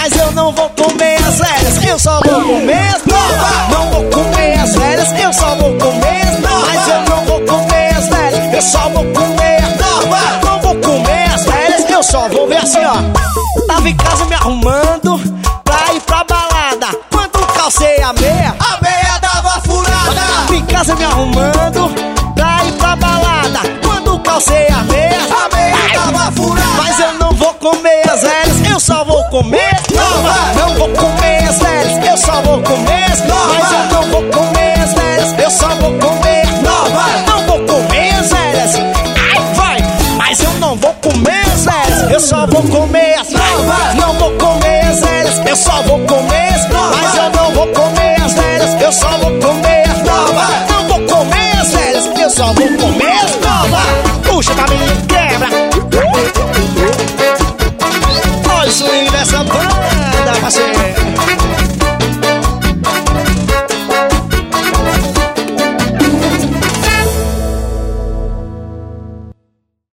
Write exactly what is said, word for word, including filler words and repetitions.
mas eu não vou comer as velhas, eu só vou comer as novas. Não vou comer as velhas, eu só vou comer as novas. Mas eu não vou comer as velhas, eu só vou comer as novas. Não vou comer as velhas, eu só vou ver assim, ó. Tava em casa me arrumando pra ir pra balada, quando calcei a meia, A meia tava furada. tava em casa me arrumando pra ir pra balada, quando calcei a meia, A meia tava furada. mas eu não vou comer as velhas, eu só vou comer as novas. Não vou comer as velhas, eu só vou comer as novas. Mas eu não vou comer as velhas, eu só vou comer as novas. Não vou comer as velhas, ai vai, mas eu não vou comer as velhas, eu só vou comer as novas. Não vou comer as velhas, eu só vou comer as novas. Mas eu não vou comer as velhas, eu só vou comer as novas. Não vou comer as velhas, eu só vou comer as novas. Puxa pra mim, quebra. Olha o swing dessa banda, parceiro.